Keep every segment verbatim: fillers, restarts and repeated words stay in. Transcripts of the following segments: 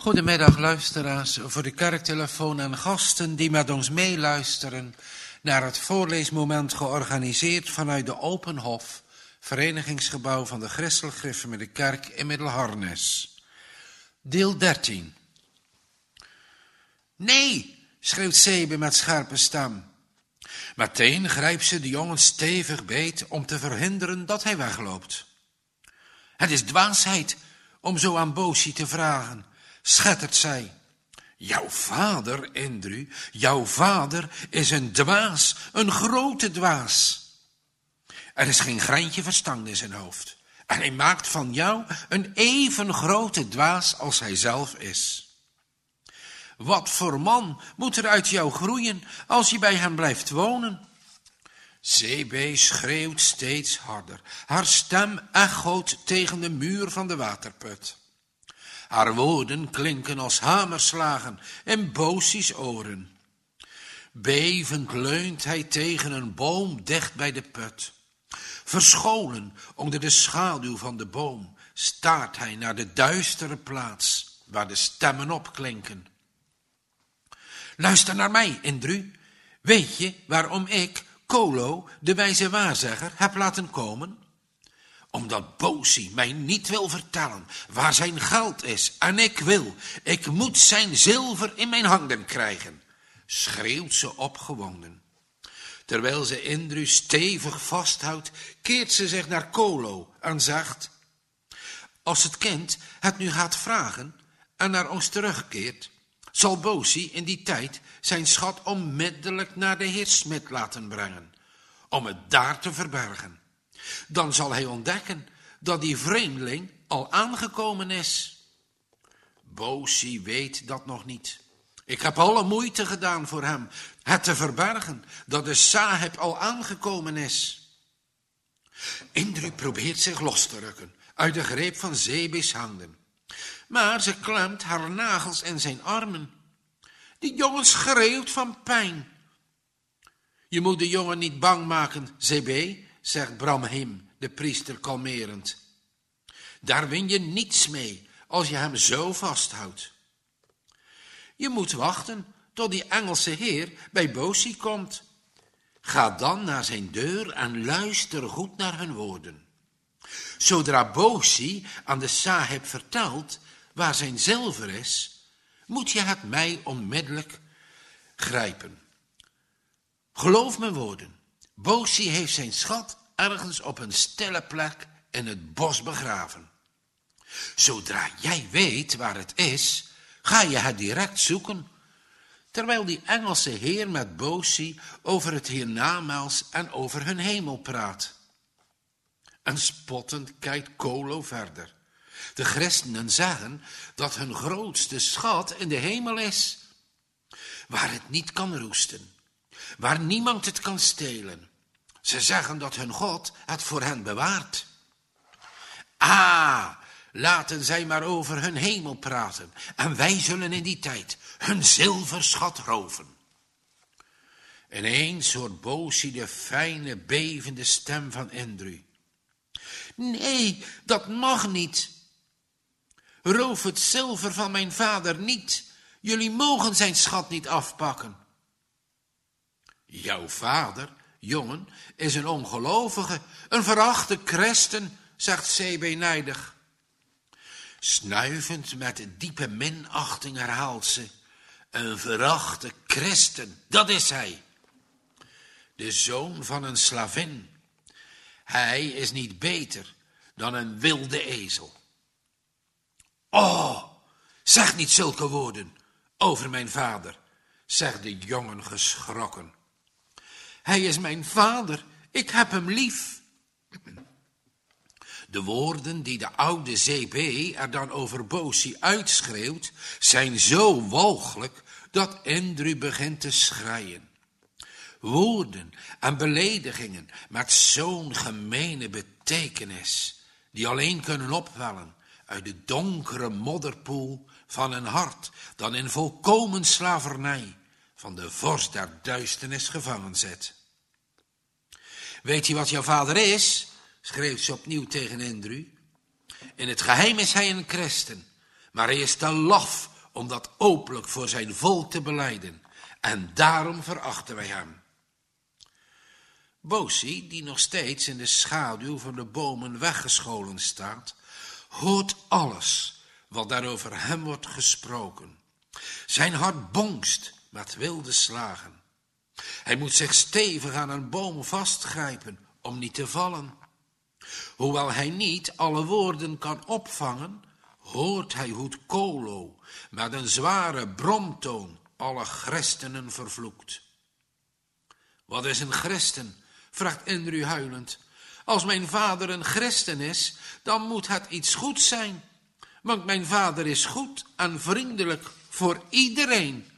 Goedemiddag luisteraars, voor de kerktelefoon en gasten die met ons meeluisteren naar het voorleesmoment georganiseerd vanuit de Openhof, verenigingsgebouw van de Christelijk Gereformeerde Kerk in Middelharnis. Deel dertien. Nee, schreeuwt Sebe met scherpe stem. Meteen grijpt ze de jongen stevig beet om te verhinderen dat hij wegloopt. Het is dwaasheid om zo aan Boosje te vragen, schettert zij. Jouw vader, Indru, jouw vader is een dwaas, een grote dwaas. Er is geen greintje verstand in zijn hoofd. En hij maakt van jou een even grote dwaas als hij zelf is. Wat voor man moet er uit jou groeien als je bij hem blijft wonen? Sebe schreeuwt steeds harder. Haar stem echoot tegen de muur van de waterput. Haar woorden klinken als hamerslagen in Boosie's oren. Bevend leunt hij tegen een boom dicht bij de put. Verscholen onder de schaduw van de boom staart hij naar de duistere plaats waar de stemmen opklinken. Luister naar mij, Indru. Weet je waarom ik Kolo, de wijze waarzegger, heb laten komen? Omdat Boosje mij niet wil vertellen waar zijn geld is. En ik wil, ik moet zijn zilver in mijn handen krijgen, schreeuwt ze opgewonden. Terwijl ze Indru stevig vasthoudt, keert ze zich naar Kolo en zegt: als het kind het nu gaat vragen en naar ons terugkeert, zal Boosje in die tijd zijn schat onmiddellijk naar de heer Smit laten brengen, om het daar te verbergen. Dan zal hij ontdekken dat die vreemdeling al aangekomen is. Boosje weet dat nog niet. Ik heb alle moeite gedaan voor hem het te verbergen, dat de Sahib al aangekomen is. Indru probeert zich los te rukken uit de greep van Sebe's handen, maar ze klemt haar nagels in zijn armen. Die jongen schreeuwt van pijn. Je moet de jongen niet bang maken, Sebe, zegt Brahim, de priester, kalmerend. Daar win je niets mee als je hem zo vasthoudt. Je moet wachten tot die Engelse heer bij Boosje komt. Ga dan naar zijn deur en luister goed naar hun woorden. Zodra Boosje aan de Sahib vertelt waar zijn zilver is, moet je het mij onmiddellijk grijpen. Geloof mijn woorden, Boosje heeft zijn schat ergens op een stille plek in het bos begraven. Zodra jij weet waar het is, ga je het direct zoeken, terwijl die Engelse heer met Boosje over het hiernamaals en over hun hemel praat. En spottend kijkt Kolo verder. De christenen zeggen dat hun grootste schat in de hemel is, waar het niet kan roesten, waar niemand het kan stelen. Ze zeggen dat hun God het voor hen bewaart. Ah, laten zij maar over hun hemel praten en wij zullen in die tijd hun zilverschat roven. Ineens hoort Boosje de fijne, bevende stem van Indru. Nee, dat mag niet. Roof het zilver van mijn vader niet. Jullie mogen zijn schat niet afpakken. Jouw vader, jongen, is een ongelovige, een verachte christen, zegt Sebe nijdig. Snuivend met diepe minachting herhaalt ze: een verachte christen, dat is hij. De zoon van een slavin. Hij is niet beter dan een wilde ezel. Oh, zeg niet zulke woorden over mijn vader, zegt de jongen geschrokken. Hij is mijn vader, ik heb hem lief. De woorden die de oude Sebe er dan over Boosje uitschreeuwt, zijn zo walgelijk dat Indru begint te schreien. Woorden en beledigingen met zo'n gemene betekenis, die alleen kunnen opwellen uit de donkere modderpoel van een hart dat in volkomen slavernij van de vorst der duisternis gevangen zit. Weet je wat jouw vader is? Schreeuwt ze opnieuw tegen Indru. In het geheim is hij een christen, maar hij is te laf om dat openlijk voor zijn volk te belijden. En daarom verachten wij hem. Bosi, die nog steeds in de schaduw van de bomen weggescholen staat, hoort alles wat daarover hem wordt gesproken. Zijn hart bongst met wilde slagen. Hij moet zich stevig aan een boom vastgrijpen om niet te vallen. Hoewel hij niet alle woorden kan opvangen, hoort hij hoe Kolo met een zware bromtoon alle christenen vervloekt. Wat is een christen? Vraagt Indru huilend. Als mijn vader een christen is, dan moet het iets goeds zijn. Want mijn vader is goed en vriendelijk voor iedereen.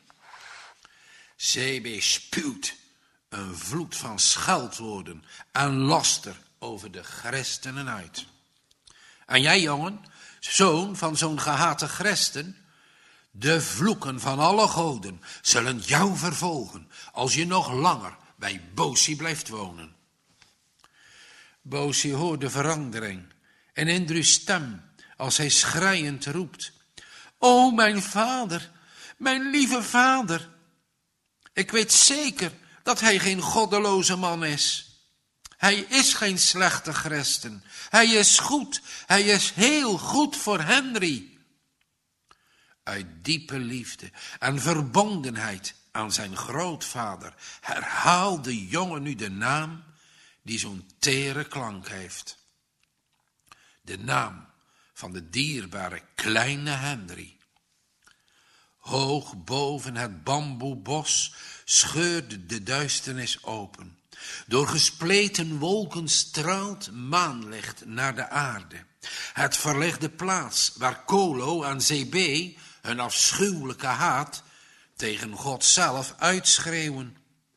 Zebe spuwt een vloed van scheldwoorden en laster over de christenen uit. En jij, jongen, zoon van zo'n gehate christen, de vloeken van alle goden zullen jou vervolgen als je nog langer bij Bosi blijft wonen. Bosi hoort de verandering en Indru's stem als hij schreiend roept: O mijn vader, mijn lieve vader, ik weet zeker dat hij geen goddeloze man is. Hij is geen slechte christen. Hij is goed. Hij is heel goed voor Henry. Uit diepe liefde en verbondenheid aan zijn grootvader herhaalt de jongen nu de naam die zo'n tere klank heeft. De naam van de dierbare kleine Henry. Hoog boven het bamboebos scheurde de duisternis open. Door gespleten wolken straalt maanlicht naar de aarde. Het verlicht plaats waar Kolo en Zebe hun afschuwelijke haat tegen God zelf uitschreeuwen.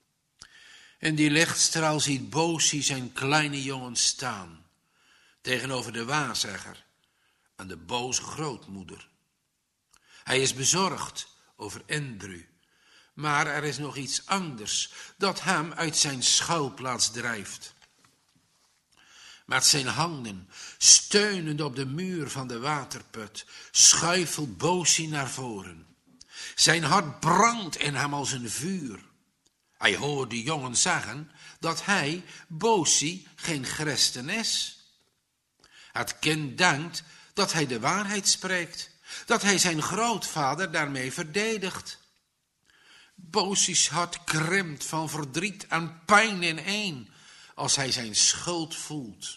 In die lichtstraal ziet Bosi zijn kleine jongen staan, tegenover de waarzegger en de boze grootmoeder. Hij is bezorgd over Indru, maar er is nog iets anders dat hem uit zijn schuilplaats drijft. Met zijn handen steunend op de muur van de waterput schuifelt Bosi naar voren. Zijn hart brandt in hem als een vuur. Hij hoort de jongen zeggen dat hij, Bosi, geen christen is. Het kind denkt dat hij de waarheid spreekt, dat hij zijn grootvader daarmee verdedigt. Bosi's hart krimpt van verdriet en pijn ineen als hij zijn schuld voelt.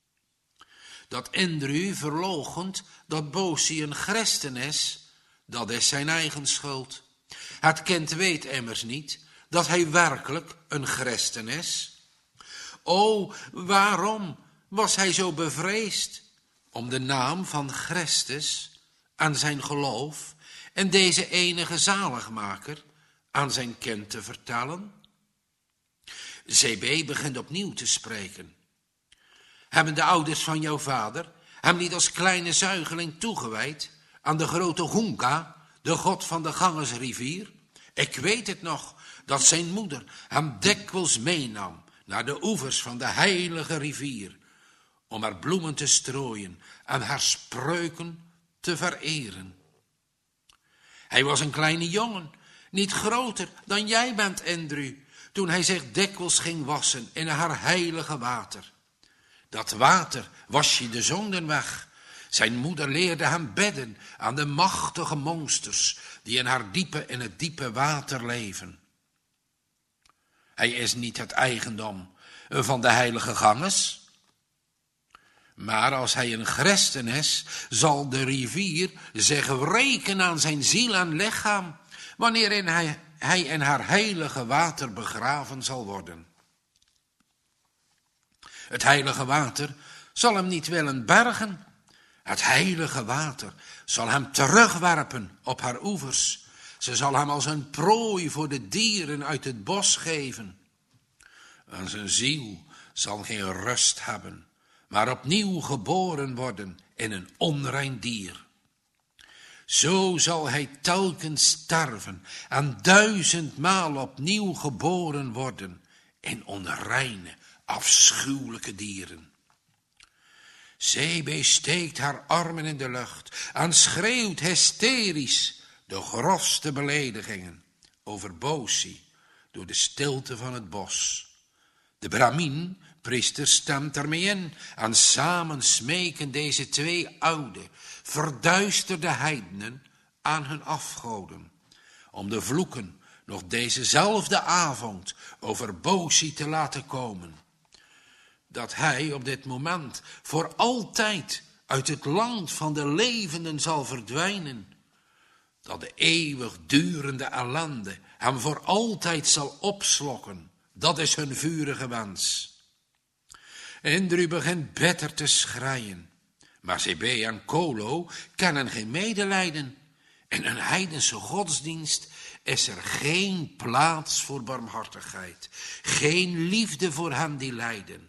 Dat Indru verloochent dat Bosi een christen is, dat is zijn eigen schuld. Het kind weet immers niet dat hij werkelijk een christen is. O, waarom was hij zo bevreesd om de naam van Christus en zijn geloof en deze enige zaligmaker aan zijn kind te vertellen? Zebe begint opnieuw te spreken. Hebben de ouders van jouw vader hem niet als kleine zuigeling toegewijd aan de grote Hunka, de god van de Gangesrivier? Ik weet het nog, dat zijn moeder hem dikwijls meenam naar de oevers van de heilige rivier, om er bloemen te strooien en haar spreuken te vereren. Hij was een kleine jongen, niet groter dan jij bent, Indru, toen hij zich dikwijls ging wassen in haar heilige water. Dat water was je de zonden weg. Zijn moeder leerde hem bidden aan de machtige monsters die in haar diepe in het diepe water leven. Hij is niet het eigendom van de heilige Ganges. Maar als hij een christen is, zal de rivier zich wreken aan zijn ziel en lichaam, wanneer hij, hij in haar heilige water begraven zal worden. Het heilige water zal hem niet willen bergen. Het heilige water zal hem terugwerpen op haar oevers. Ze zal hem als een prooi voor de dieren uit het bos geven. En zijn ziel zal geen rust hebben, maar opnieuw geboren worden in een onrein dier. Zo zal hij telkens sterven en duizendmaal opnieuw geboren worden in onreine, afschuwelijke dieren. Zebe steekt haar armen in de lucht en schreeuwt hysterisch de grofste beledigingen over Bosi door de stilte van het bos. De Brahmin, priester, stemt ermee in en samen smeken deze twee oude, verduisterde heidenen aan hun afgoden, om de vloeken nog dezezelfde avond over Bosi te laten komen. Dat hij op dit moment voor altijd uit het land van de levenden zal verdwijnen. Dat de eeuwigdurende ellende hem voor altijd zal opslokken. Dat is hun vurige wens. Indru begint bitter te schreien. Maar Zebe en Kolo kennen geen medelijden. In een heidense godsdienst is er geen plaats voor barmhartigheid. Geen liefde voor hen die lijden.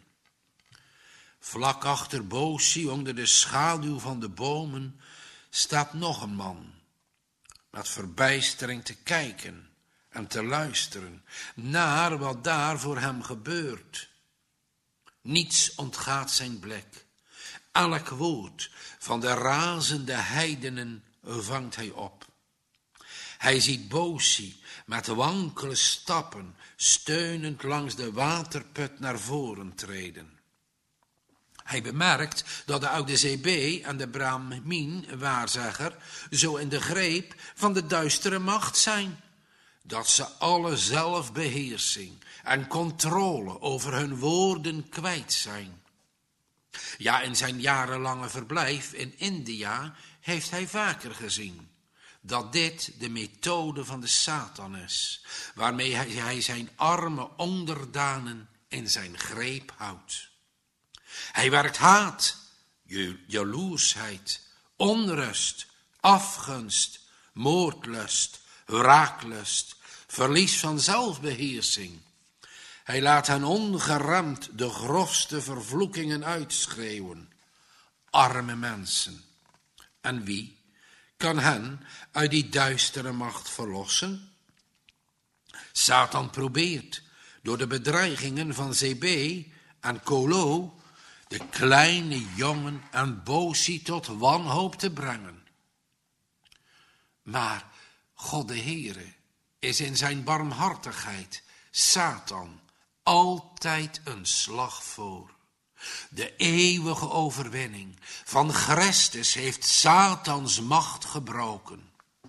Vlak achter Bosi, onder de schaduw van de bomen, staat nog een man. Met verbijstering te kijken en te luisteren naar wat daar voor hem gebeurt. Niets ontgaat zijn blik. Elk woord van de razende heidenen vangt hij op. Hij ziet Bosi met wankele stappen steunend langs de waterput naar voren treden. Hij bemerkt dat de oude Zebe en de Brahmin, waarzegger, zo in de greep van de duistere macht zijn, dat ze alle zelfbeheersing en controle over hun woorden kwijt zijn. Ja, in zijn jarenlange verblijf in India heeft hij vaker gezien dat dit de methode van de Satan is, waarmee hij zijn arme onderdanen in zijn greep houdt. Hij werkt haat, jaloersheid, onrust, afgunst, moordlust, wraaklust, verlies van zelfbeheersing. Hij laat hen ongeremd de grofste vervloekingen uitschreeuwen. Arme mensen. En wie kan hen uit die duistere macht verlossen? Satan probeert door de bedreigingen van Zebe en Kolo de kleine jongen en Bosi tot wanhoop te brengen. Maar God de Heere is in zijn barmhartigheid Satan altijd een slag voor. De eeuwige overwinning van Christus heeft Satans macht gebroken.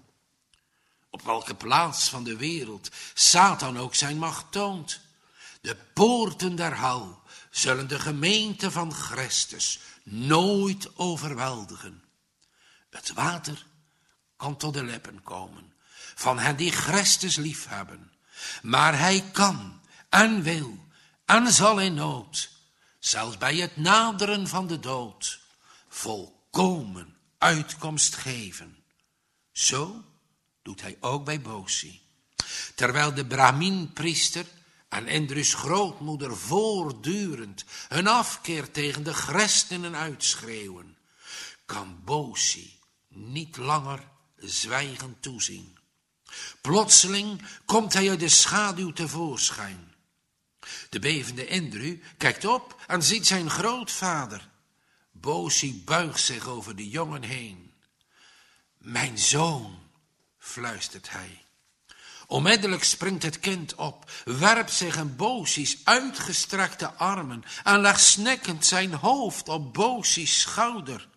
Op welke plaats van de wereld Satan ook zijn macht toont. De poorten der hel zullen de gemeente van Christus nooit overweldigen. Het water kan tot de lippen komen van hen die Christus liefhebben. Maar hij kan en wil en zal in nood, zelfs bij het naderen van de dood, volkomen uitkomst geven. Zo doet hij ook bij Bosi. Terwijl de Brahmin-priester en Indru's grootmoeder voortdurend hun afkeer tegen de christenen uitschreeuwen, kan Bosi niet langer zwijgend toezien. Plotseling komt hij uit de schaduw tevoorschijn. De bevende Indru kijkt op en ziet zijn grootvader. Bosi buigt zich over de jongen heen. Mijn zoon, fluistert hij. Onmiddellijk springt het kind op, werpt zich in Bosi's uitgestrekte armen en legt snikkend zijn hoofd op Bosi's schouder.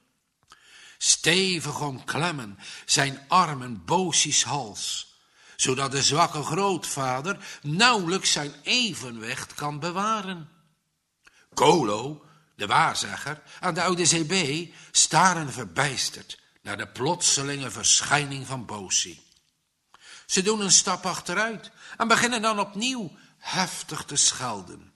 Stevig omklemmen zijn armen Bosi's hals, zodat de zwakke grootvader nauwelijks zijn evenwicht kan bewaren. Kolo, de waarzegger, en de oude Zebe staren verbijsterd naar de plotselinge verschijning van Bosi. Ze doen een stap achteruit en beginnen dan opnieuw heftig te schelden.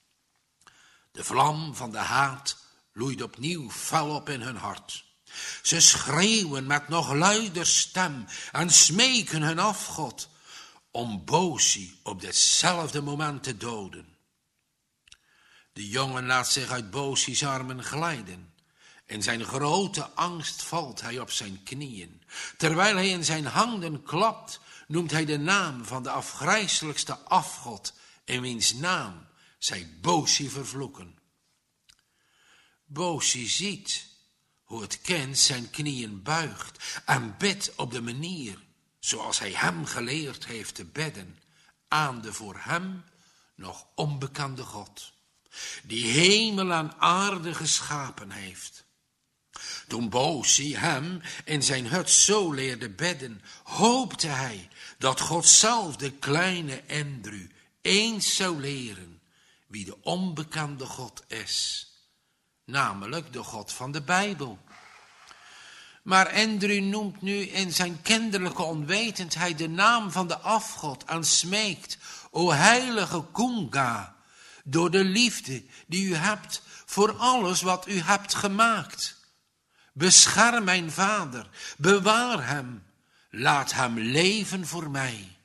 De vlam van de haat loeit opnieuw fel op in hun hart. Ze schreeuwen met nog luider stem en smeken hun afgod om Bosi op ditzelfde moment te doden. De jongen laat zich uit Bosi's armen glijden. In zijn grote angst valt hij op zijn knieën. Terwijl hij in zijn handen klapt, noemt hij de naam van de afgrijselijkste afgod, in wiens naam zij Bosi vervloeken. Bosi ziet hoe het kind zijn knieën buigt en bidt op de manier zoals hij hem geleerd heeft te bidden, aan de voor hem nog onbekende God, die hemel en aarde geschapen heeft. Toen Bosi hem in zijn hut zo leerde bidden, hoopte hij dat God zelf de kleine Andrew eens zou leren wie de onbekende God is, namelijk de God van de Bijbel. Maar Andrew noemt nu in zijn kinderlijke onwetendheid de naam van de afgod en smeekt: O heilige Kunga, door de liefde die u hebt voor alles wat u hebt gemaakt. Bescherm mijn vader, bewaar hem, laat hem leven voor mij.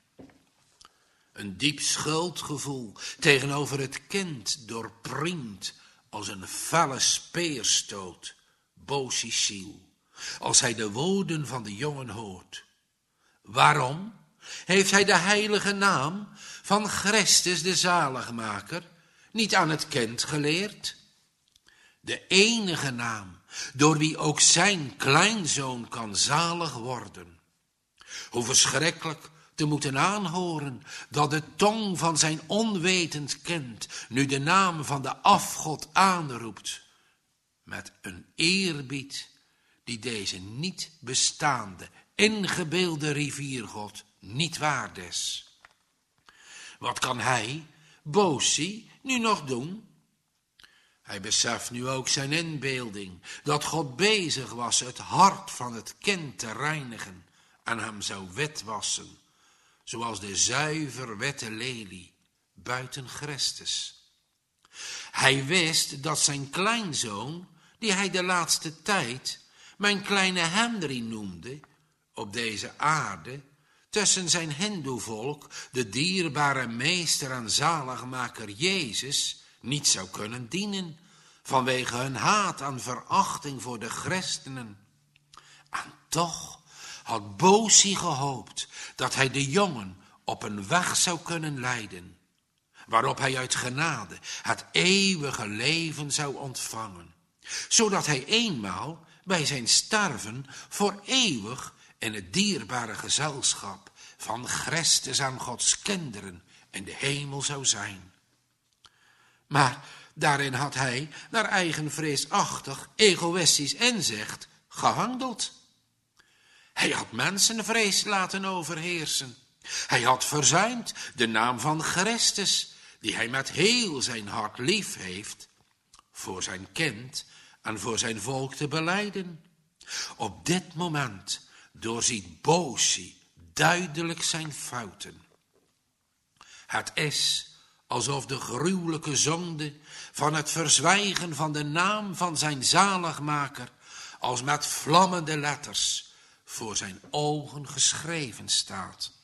Een diep schuldgevoel tegenover het kind doorpriemt als een felle speerstoot Bosi's ziel, als hij de woorden van de jongen hoort. Waarom heeft hij de heilige naam van Christus de zaligmaker niet aan het kind geleerd? De enige naam door wie ook zijn kleinzoon kan zalig worden. Hoe verschrikkelijk te moeten aanhoren dat de tong van zijn onwetend kind nu de naam van de afgod aanroept, met een eerbied die deze niet bestaande, ingebeelde riviergod niet waard is. Wat kan hij, Bosi, nu nog doen? Hij beseft nu ook zijn inbeelding, dat God bezig was het hart van het kind te reinigen en hem zou witwassen, zoals de zuiver witte lelie buiten Christus. Hij wist dat zijn kleinzoon, die hij de laatste tijd mijn kleine Henry noemde, op deze aarde, tussen zijn hindoevolk, de dierbare meester en zaligmaker Jezus, niet zou kunnen dienen, vanwege hun haat en verachting voor de christenen. En toch had Bosi gehoopt dat hij de jongen op een weg zou kunnen leiden, waarop hij uit genade het eeuwige leven zou ontvangen, zodat hij eenmaal bij zijn sterven voor eeuwig in het dierbare gezelschap van Christus en Gods kinderen in de hemel zou zijn. Maar daarin had hij, naar eigen vreesachtig, egoïstisch inzicht, gehandeld. Hij had mensenvrees laten overheersen. Hij had verzuimd de naam van Christus, die hij met heel zijn hart lief heeft, voor zijn kind en voor zijn volk te belijden. Op dit moment doorziet Bosi duidelijk zijn fouten. Het is alsof de gruwelijke zonde van het verzwijgen van de naam van zijn zaligmaker als met vlammende letters voor zijn ogen geschreven staat.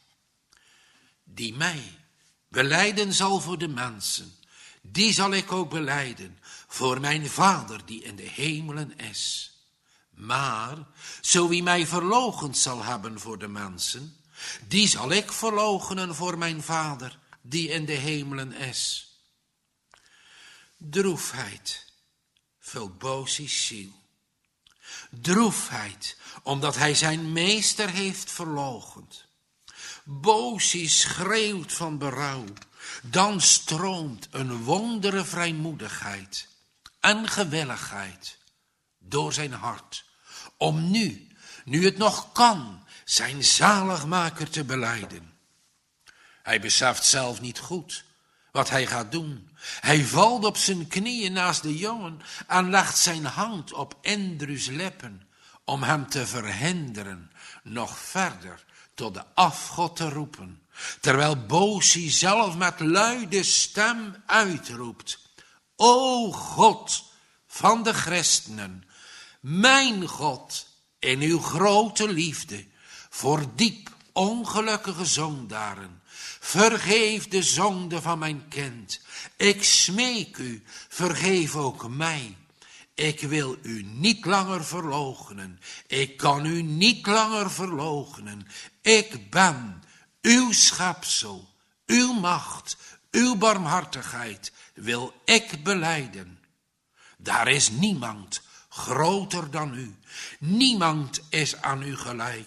Die mij belijden zal voor de mensen, die zal ik ook belijden voor mijn Vader die in de hemelen is. Maar zo wie mij verloochend zal hebben voor de mensen, die zal ik verloochenen voor mijn Vader die in de hemelen is. Droefheid vult Bosi's ziel. Droefheid, omdat hij zijn meester heeft verloochend. Bosi schreeuwt van berouw. Dan stroomt een wondere vrijmoedigheid en gewilligheid door zijn hart, om nu, nu het nog kan, zijn zaligmaker te belijden. Hij beseft zelf niet goed wat hij gaat doen. Hij valt op zijn knieën naast de jongen en legt zijn hand op Andrews lippen om hem te verhinderen nog verder tot de afgod te roepen, terwijl Bosi zelf met luide stem uitroept: O God van de christenen, mijn God, in uw grote liefde voor diep ongelukkige zondaren, vergeef de zonde van mijn kind. Ik smeek u, vergeef ook mij. Ik wil u niet langer verloochenen. Ik kan u niet langer verloochenen. Ik ben uw schepsel, uw macht, uw barmhartigheid wil ik belijden. Daar is niemand groter dan u. Niemand is aan u gelijk.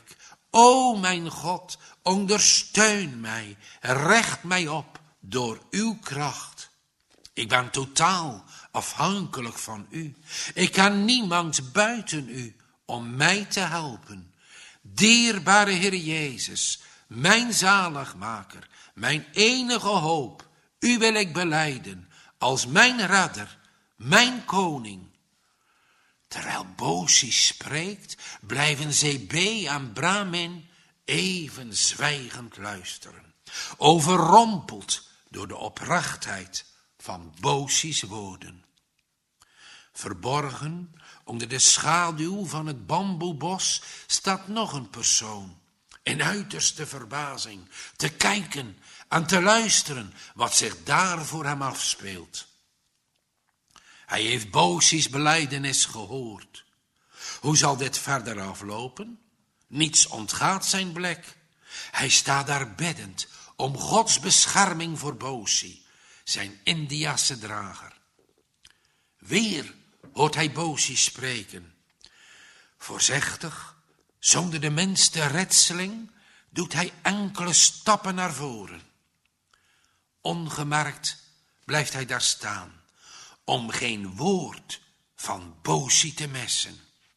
O mijn God, ondersteun mij, recht mij op door uw kracht. Ik ben totaal afhankelijk van u. Ik kan niemand buiten u om mij te helpen. Dierbare Heer Jezus, mijn zaligmaker, mijn enige hoop, u wil ik belijden als mijn redder, mijn koning. Terwijl Bosi spreekt, blijven Zebe en Bramin even zwijgend luisteren, overrompeld door de oprechtheid van Bosi's woorden. Verborgen onder de schaduw van het bamboebos staat nog een persoon, in uiterste verbazing, te kijken en te luisteren wat zich daar voor hem afspeelt. Hij heeft Bosi's belijdenis gehoord. Hoe zal dit verder aflopen? Niets ontgaat zijn blik. Hij staat daar biddend om Gods bescherming voor Bosi, zijn Indiase drager. Weer hoort hij Bosi spreken. Voorzichtig, zonder de minste retseling, doet hij enkele stappen naar voren. Ongemerkt blijft hij daar staan, om geen woord van Bosi te missen.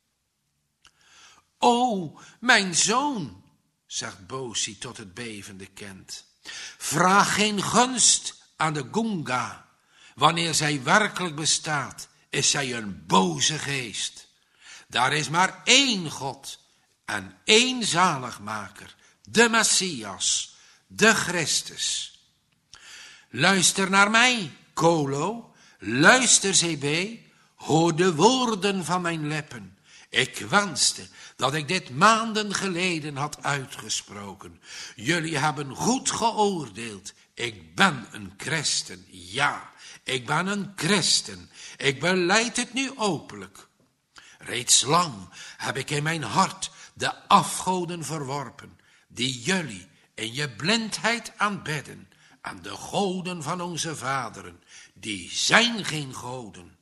O, mijn zoon, zegt Bosi tot het bevende kind, vraag geen gunst aan de Gunga. Wanneer zij werkelijk bestaat, is zij een boze geest. Daar is maar één God en één zaligmaker, de Messias, de Christus. Luister naar mij, Kolo, luister Zebe, hoor de woorden van mijn lippen. Ik wenste dat ik dit maanden geleden had uitgesproken. Jullie hebben goed geoordeeld. Ik ben een christen, ja, ik ben een christen. Ik belijd het nu openlijk. Reeds lang heb ik in mijn hart de afgoden verworpen, die jullie in je blindheid aanbidden, aan de goden van onze vaderen, die zijn geen goden.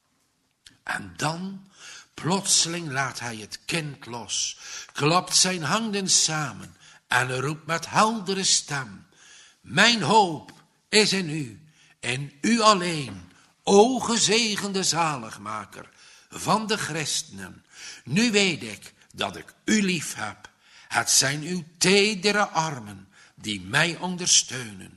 En dan, plotseling laat hij het kind los, klapt zijn handen samen en roept met heldere stem: mijn hoop is in u, in u alleen, o gezegende zaligmaker van de christenen. Nu weet ik dat ik u lief heb. Het zijn uw tedere armen die mij ondersteunen.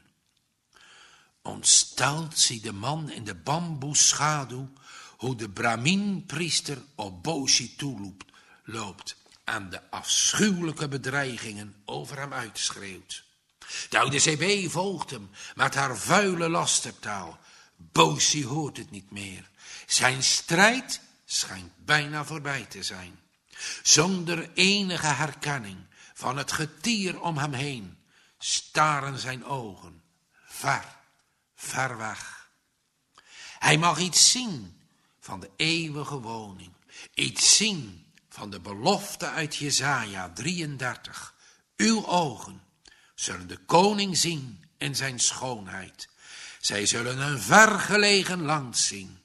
Ontsteld ziet de man in de bamboeschaduw hoe de Brahmin-priester op Bosi toeloopt loopt en de afschuwelijke bedreigingen over hem uitschreeuwt. De oude Zebe volgt hem met haar vuile lastertaal. Bosi hoort het niet meer. Zijn strijd schijnt bijna voorbij te zijn. Zonder enige herkenning van het getier om hem heen staren zijn ogen ver, ver weg. Hij mag iets zien van de eeuwige woning, iets zien van de belofte uit Jesaja drieëndertig. Uw ogen zullen de koning zien in zijn schoonheid. Zij zullen een vergelegen land zien.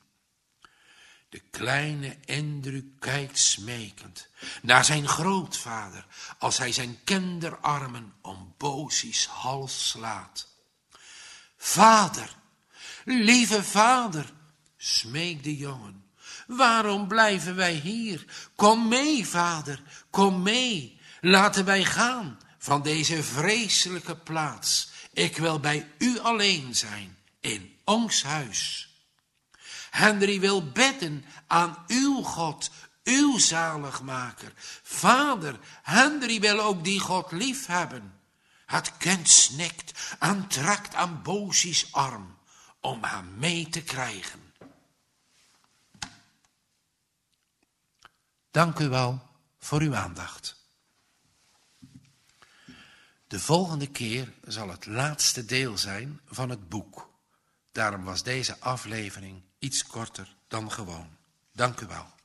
De kleine Indru kijkt smekend naar zijn grootvader als hij zijn kinderarmen om Bosi's hals slaat. Vader, lieve vader, smeekt de jongen, waarom blijven wij hier? Kom mee, vader, kom mee, laten wij gaan van deze vreselijke plaats. Ik wil bij u alleen zijn, in ons huis. Henry wil bidden aan uw God, uw zaligmaker. Vader, Henry wil ook die God lief hebben. Het kind snikt en trekt aan Bosi's arm om hem mee te krijgen. Dank u wel voor uw aandacht. De volgende keer zal het laatste deel zijn van het boek. Daarom was deze aflevering iets korter dan gewoon. Dank u wel.